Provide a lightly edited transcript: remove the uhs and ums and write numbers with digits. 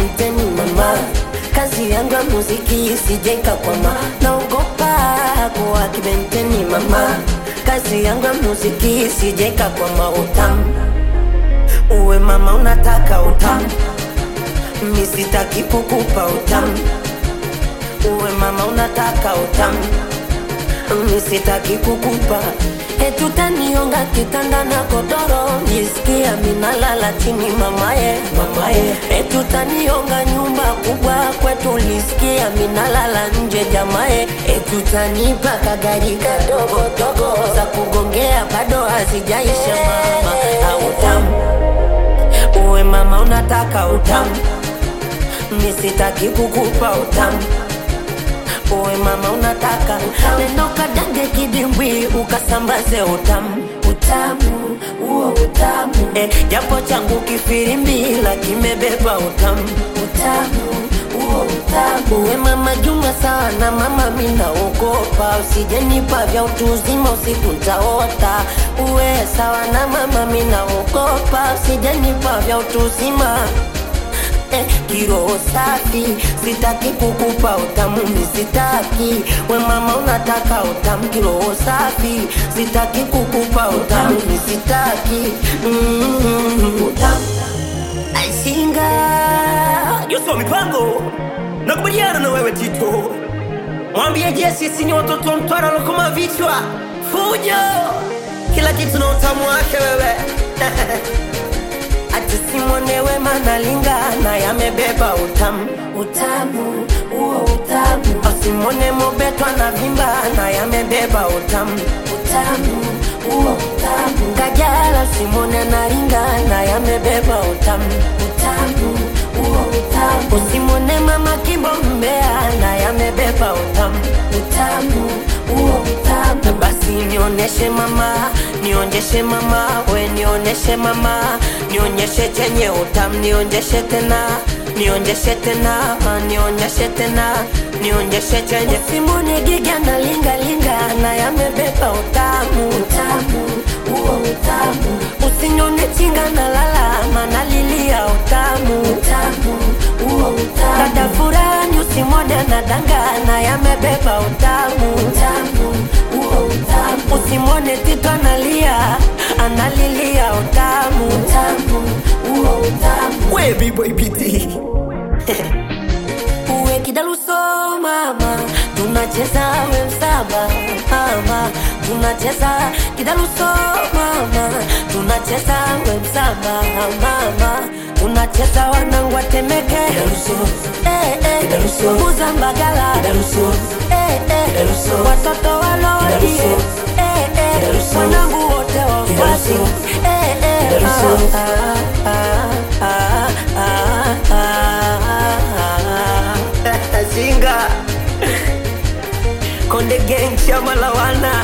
kibenteni mama. Kazi yangu ya muziki isijeka kwama, naogopa kuwa kibenteni mama. Kazi yangu ya muziki isijeka kwama. Utamu uwe mama unataka utamu, mimi sitaki kukupa utamu. Uwe mama unataka utamu, mimi sitaki kukupa. Tutanionga kitanda na godoro, nisikia minalala chini mamaye, mamaye. Tutanionga nyumba kubwa kwetu, nisikia minalala nje jamae. Tutanipa kagari kadogo dogo, za kugongea bado hazijaisha mama. Utamu uwe mama unataka utamu, mimi sitaki kukupa utamu. Uwe mama unataka neno kadange kidimbwi, ukasambaze utamu. Utamu, uo utamu. Japo changu kifirimbi la kimebeba utamu. Utamu, uo utamu. Uwe mama Juma sawa na mama mina ogopa, usijenipa vya utu uzima usiku ntaota. Uwe sawa na mama mina ogopa, usijenipa vya utu uzima. Kiro safi, sitaki kukupa utamu, mimi sitaki. We mama unataka utamu, kiro safi, sitaki kukupa utamu, mimi sitaki. Utamu Aisinga Yoso mipango nakubaliana na wewe Tito. Mwambie Jesse sisi ni watoto wa Mtwara lokoma vichwa fujo, kila kitu na utamu wake wewe. ati simonewe manalingana yamebeba utamu. Utamu, uo utamu. Asimone mobetwa na vimba na yamebeba utamu. Utamu, uo utamu. Kajala simone naringana yamebeba utamu. Utamu, uo utamu. Usimone mama Kimbo Mbea na yamebeba utamu. Utamu, uo utamu. Basi nioneshe mama, nionjeshe mama, we nioneshe mama, nionyeshe chenye utamu, nionyeshe tena, nionyeshe tena, nionyeshe tena, nionyeshe chenye. Simone giga na linga linga na yamebeba utamu. Utamu, uo utamu. Usinyone chinga na lala manalilia utamu. Utamu, uo utamu. Dada furani usimone na danga na yamebeba utamu. Utamu, uo utamu. Usimone Tito analia, analilia utamu. Utamu, uo utamu. We B-boy BT. Uwe kidaluso mama, tunacheza we msaba mama, tunacheza kidaluso mama, tunacheza we msaba mama, tunacheza wanangu wa Temeke kidaluso, Muzambagala kidaluso, watoto wa Lodi wanangu wote wafuasi Zinga Konde Gang Shama Lawana